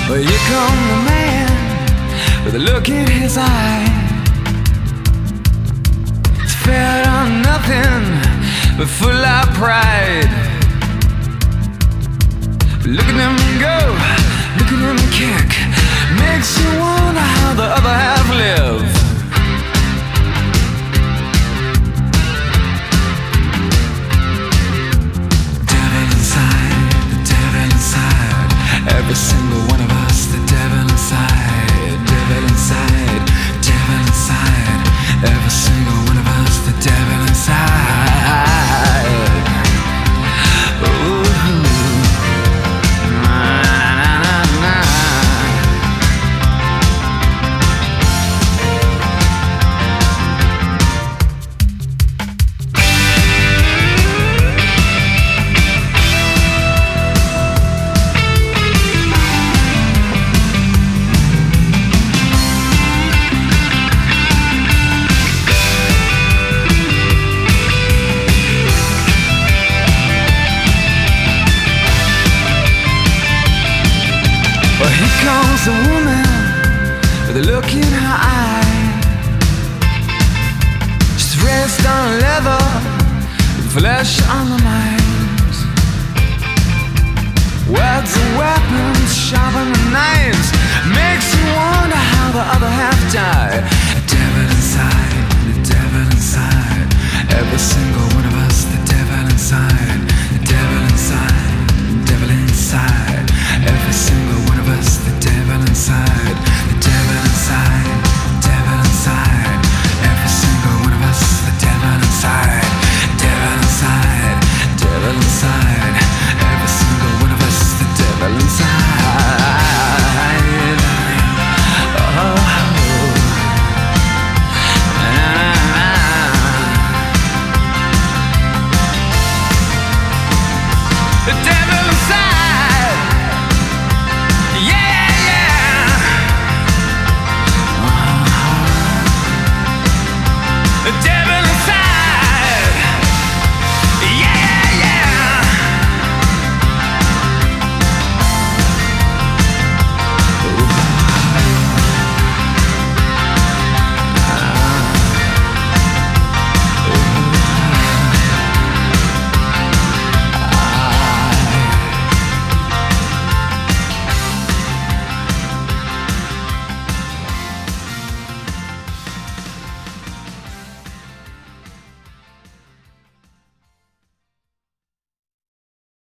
Well, here come the man with a look in his eye. It's fed on nothing but full of pride. Look at him go, look at him kick. Makes you wonder how the other half live. Every single one of us, the devil inside, devil inside, devil inside. Every single one of us, the devil inside. Ooh. Na, na, na, na. Well, here comes a woman with a look in her eye. She's raised on leather, with flesh on the mind. Words are weapons